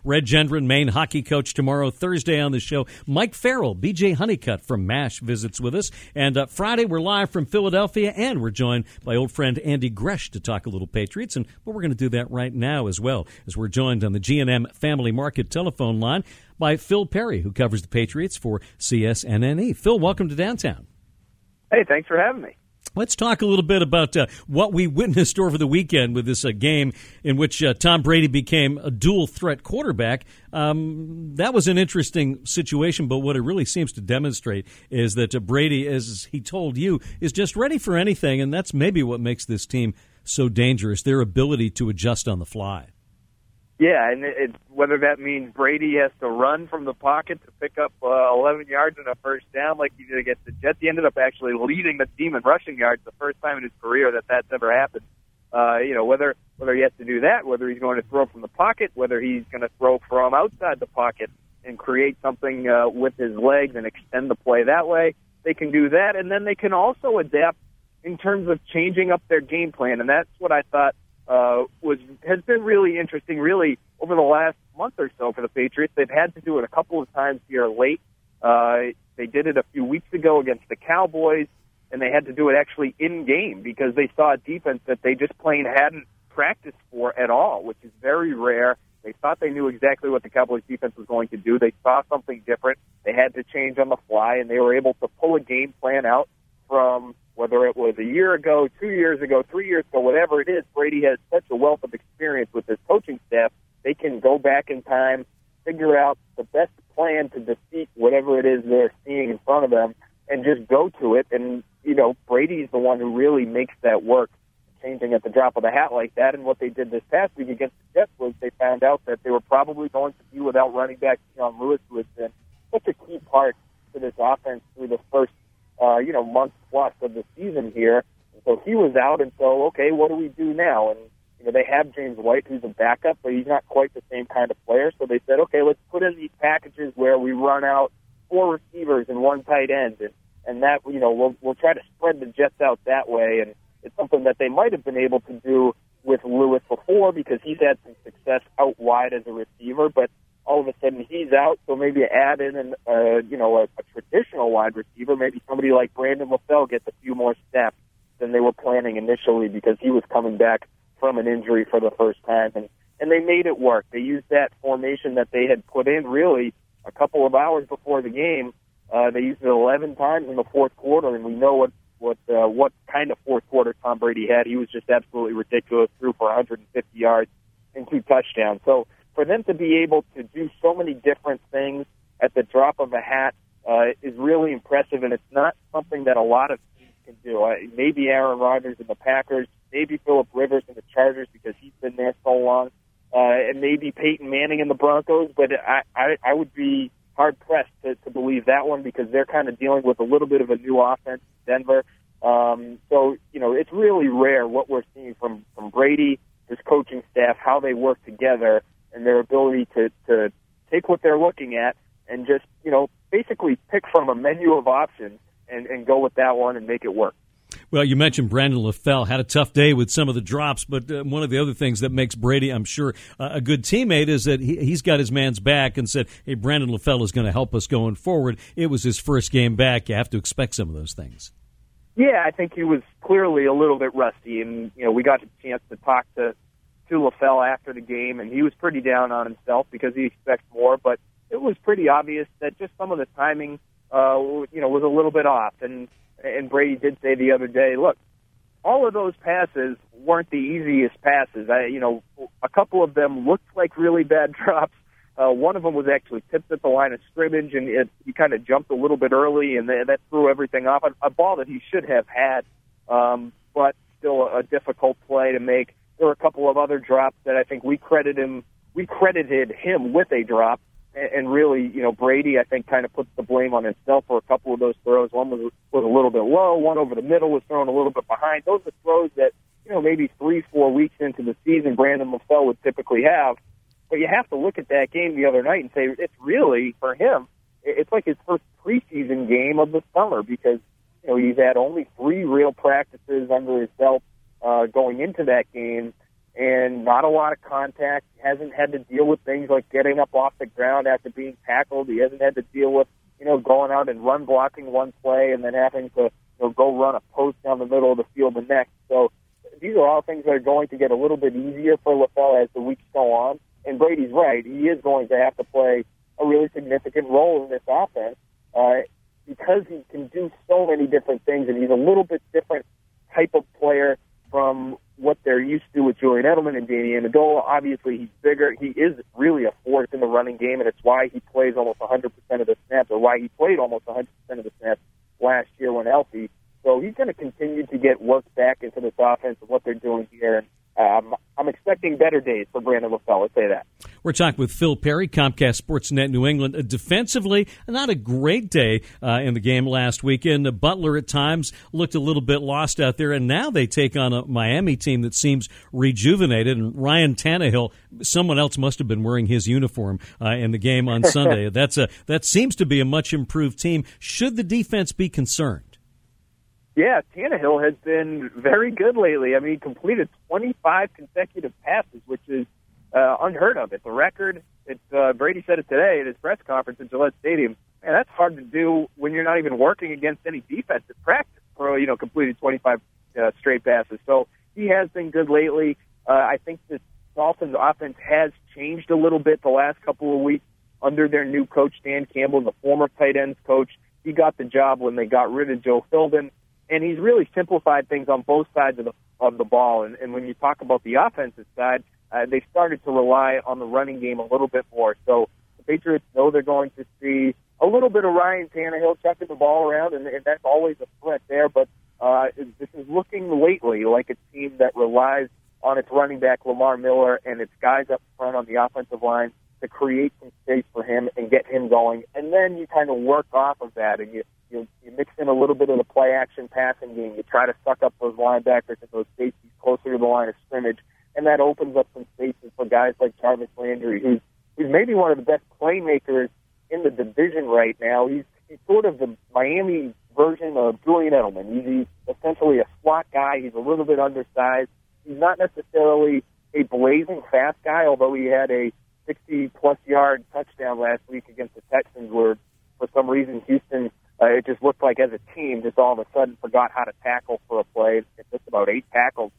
Red Gendron, Maine hockey coach, tomorrow. Thursday on the show, Mike Farrell, B.J. Honeycutt from MASH visits with us. And Friday, we're live from Philadelphia, and we're joined by old friend Andy Gresh to talk a little Patriots. And we're going to do that right now as well, as we're joined on the G&M Family Market telephone line by Phil Perry, who covers the Patriots for CSNNE. Phil, welcome to Downtown. Hey, thanks for having me. Let's talk a little bit about what we witnessed over the weekend with this game in which Tom Brady became a dual-threat quarterback. That was an interesting situation, but what it really seems to demonstrate is that Brady, as he told you, is just ready for anything, and that's maybe what makes this team so dangerous, their ability to adjust on the fly. Yeah, and whether that means Brady has to run from the pocket to pick up 11 yards and a first down like he did against the Jets. He ended up actually leading the team in rushing yards the first time in his career that's ever happened. Whether he has to do that, whether he's going to throw from the pocket, whether he's going to throw from outside the pocket and create something with his legs and extend the play that way, they can do that. And then they can also adapt in terms of changing up their game plan, and that's what I thought has been really interesting, really, over the last month or so for the Patriots. They've had to do it a couple of times here late. They did it a few weeks ago against the Cowboys, and they had to do it actually in-game because they saw a defense that they just plain hadn't practiced for at all, which is very rare. They thought they knew exactly what the Cowboys defense was going to do. They saw something different. They had to change on the fly, and they were able to pull a game plan out from whether it was a year ago, 2 years ago, 3 years ago, whatever it is. Brady has such a wealth of experience with his coaching staff. They can go back in time, figure out the best plan to defeat whatever it is they're seeing in front of them, and just go to it. And, Brady's the one who really makes that work, changing at the drop of the hat like that. And what they did this past week against the Jets was they found out that they were probably going to be without running back John Lewis, who has been such a key part to this offense through the first month plus of the season here. And so he was out, and so, okay, what do we do now? And, they have James White, who's a backup, but he's not quite the same kind of player. So they said, okay, let's put in these packages where we run out 4 receivers and 1 tight end. And that, we'll try to spread the Jets out that way. And it's something that they might have been able to do with Lewis before because he's had some success out wide as a receiver, but all of a sudden he's out, so maybe add in a traditional wide receiver, maybe somebody like Brandon LaFell gets a few more snaps than they were planning initially because he was coming back from an injury for the first time. And they made it work. They used that formation that they had put in really a couple of hours before the game. They used it 11 times in the fourth quarter, and we know what kind of fourth quarter Tom Brady had. He was just absolutely ridiculous, threw for 150 yards and 2 touchdowns. So for them to be able to do so many different things at the drop of a hat is really impressive, and it's not something that a lot of teams can do. Maybe Aaron Rodgers in the Packers, maybe Phillip Rivers in the Chargers because he's been there so long, and maybe Peyton Manning in the Broncos, but I would be hard-pressed to believe that one because they're kind of dealing with a little bit of a new offense in Denver. So, it's really rare what we're seeing from Brady, his coaching staff, how they work together, and their ability to take what they're looking at and just, basically pick from a menu of options and go with that one and make it work. Well, you mentioned Brandon LaFell had a tough day with some of the drops, but one of the other things that makes Brady, I'm sure, a good teammate is that he's got his man's back and said, hey, Brandon LaFell is going to help us going forward. It was his first game back. You have to expect some of those things. Yeah, I think he was clearly a little bit rusty, and, we got a chance to talk to LaFell after the game, and he was pretty down on himself because he expects more, but it was pretty obvious that just some of the timing, was a little bit off. And Brady did say the other day, look, all of those passes weren't the easiest passes. A couple of them looked like really bad drops. One of them was actually tipped at the line of scrimmage, and he kind of jumped a little bit early, and that threw everything off. A ball that he should have had, but still a difficult play to make. There were a couple of other drops that I think we credited him with a drop. And really, Brady, I think, kind of puts the blame on himself for a couple of those throws. One was a little bit low. One over the middle was thrown a little bit behind. Those are throws that, maybe 3-4 weeks into the season, Brandon LaFell would typically have. But you have to look at that game the other night and say it's really, for him, it's like his first preseason game of the summer because, he's had only 3 real practices under his belt going into that game. and not a lot of contact. He hasn't had to deal with things like getting up off the ground after being tackled. He hasn't had to deal with, going out and run blocking one play and then having to go run a post down the middle of the field the next. So these are all things that are going to get a little bit easier for LaFell as the weeks go on. And Brady's right. He is going to have to play a really significant role in this offense because he can do so many different things, and he's a little bit different type of player from what they're used to with Julian Edelman and Danny Amendola. Obviously, he's bigger. He is really a force in the running game, and it's why he plays almost 100% of the snaps, or why he played almost 100% of the snaps last year when healthy. So he's going to continue to get worked back into this offense and what they're doing here. I'm expecting better days for Brandon LaFell, let's say that. We're talking with Phil Perry, Comcast Sportsnet New England. Defensively, not a great day in the game last weekend. Butler at times looked a little bit lost out there, and now they take on a Miami team that seems rejuvenated. And Ryan Tannehill, someone else must have been wearing his uniform in the game on Sunday. That seems to be a much improved team. Should the defense be concerned? Yeah, Tannehill has been very good lately. I mean, he completed 25 consecutive passes, which is unheard of. It's a record. Brady said it today at his press conference at Gillette Stadium. Man, that's hard to do when you're not even working against any defense at practice for, completing 25 straight passes. So he has been good lately. I think the Dolphins offense has changed a little bit the last couple of weeks under their new coach, Dan Campbell, the former tight ends coach. He got the job when they got rid of Joe Philbin. And he's really simplified things on both sides of the ball. And when you talk about the offensive side, they started to rely on the running game a little bit more. So the Patriots know they're going to see a little bit of Ryan Tannehill chucking the ball around, and that's always a threat there. But this is looking lately like a team that relies on its running back, Lamar Miller, and its guys up front on the offensive line to create some space for him and get him going. And then you kind of work off of that, and you mix in a little bit of the play-action passing game. You try to suck up those linebackers and those safeties closer to the line of scrimmage, and that opens up some spaces for guys like Jarvis Landry, who's maybe one of the best playmakers in the division right now. He's sort of the Miami version of Julian Edelman. He's essentially a slot guy. He's a little bit undersized. He's not necessarily a blazing fast guy, although he had a 60-plus yard touchdown last week against the Texans where, for some reason, Houston, it just looked like as a team, just all of a sudden forgot how to tackle for a play. It's just about 8 tackles,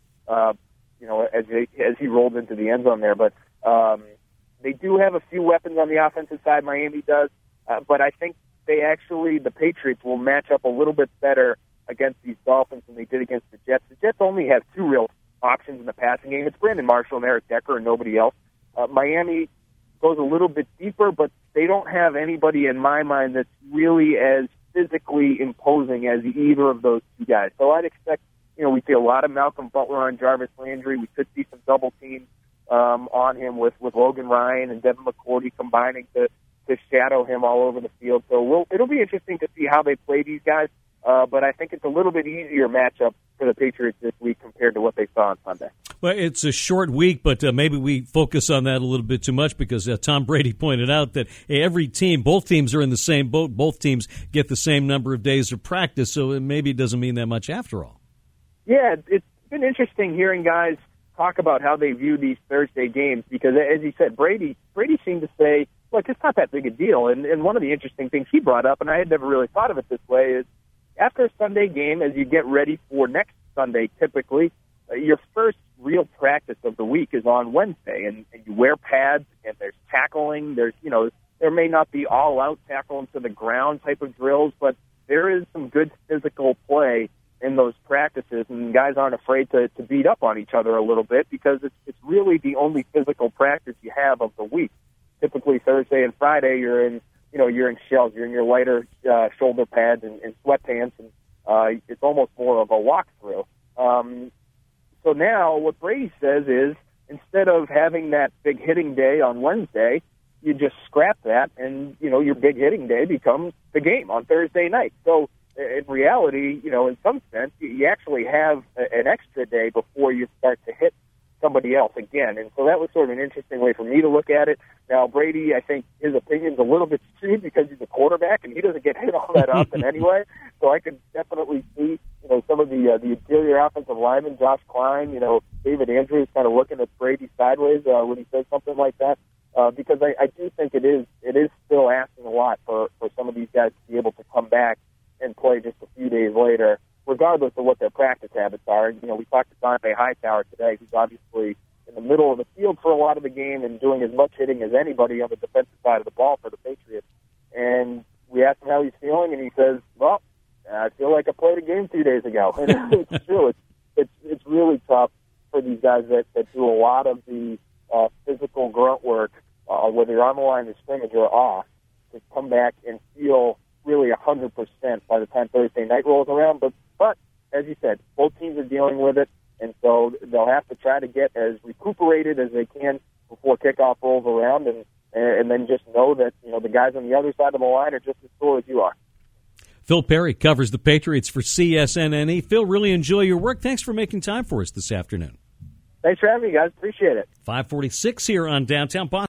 as he rolled into the end zone there. But they do have a few weapons on the offensive side, Miami does. But I think the Patriots will match up a little bit better against these Dolphins than they did against the Jets. The Jets only have 2 real options in the passing game. It's Brandon Marshall and Eric Decker and nobody else. Miami goes a little bit deeper, but they don't have anybody in my mind that's really as physically imposing as either of those two guys. So I'd expect, we see a lot of Malcolm Butler on Jarvis Landry. We could see some double teams on him with Logan Ryan and Devin McCourty combining to shadow him all over the field. So it'll be interesting to see how they play these guys. But I think it's a little bit easier matchup for the Patriots this week compared to what they saw on Sunday. Well, it's a short week, but maybe we focus on that a little bit too much because Tom Brady pointed out that both teams are in the same boat. Both teams get the same number of days of practice, so maybe it doesn't mean that much after all. Yeah, it's been interesting hearing guys talk about how they view these Thursday games because, as you said, Brady seemed to say, look, it's not that big a deal. And one of the interesting things he brought up, and I had never really thought of it this way, is after a Sunday game, as you get ready for next Sunday, typically, your first real practice of the week is on Wednesday, and you wear pads, and there's tackling. There's, there may not be all-out tackle into the ground type of drills, but there is some good physical play in those practices, and guys aren't afraid to beat up on each other a little bit because it's really the only physical practice you have of the week. Typically Thursday and Friday, you're in shells, you're in your lighter shoulder pads and sweatpants, and it's almost more of a walkthrough. So now what Brady says is instead of having that big hitting day on Wednesday, you just scrap that, and your big hitting day becomes the game on Thursday night. So in reality, in some sense, you actually have an extra day before you start to hit somebody else again. And so that was sort of an interesting way for me to look at it. Now, Brady, I think his opinion's a little bit skewed because he's a quarterback and he doesn't get hit all that often anyway. So I could definitely see, some of the interior offensive linemen, Josh Klein, David Andrews kind of looking at Brady sideways when he says something like that. Because I do think it is still asking a lot for some of these guys to be able to come back and play just a few days later, regardless of what their practice habits are. We talked to Dante Hightower today, who's obviously in the middle of the field for a lot of the game and doing as much hitting as anybody on the defensive side of the ball for the Patriots. And we asked him how he's feeling, and he says, well, I feel like I played a game 2 days ago. And it's true. It's really tough for these guys that do a lot of the physical grunt work, whether you're on the line of scrimmage or off, to come back and feel really 100% by the time Thursday night rolls around. But as you said, both teams are dealing with it, and so they'll have to try to get as recuperated as they can before kickoff rolls around, and then just know that the guys on the other side of the line are just as sore as you are. Phil Perry covers the Patriots for CSNNE. Phil, really enjoy your work. Thanks for making time for us this afternoon. Thanks for having me, guys. Appreciate it. 5:46 here on Downtown Boston.